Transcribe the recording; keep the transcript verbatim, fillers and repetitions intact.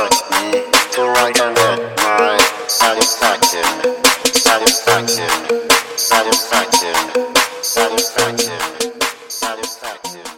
urge me to write and get my satisfaction, satisfaction, satisfaction, satisfaction, satisfaction.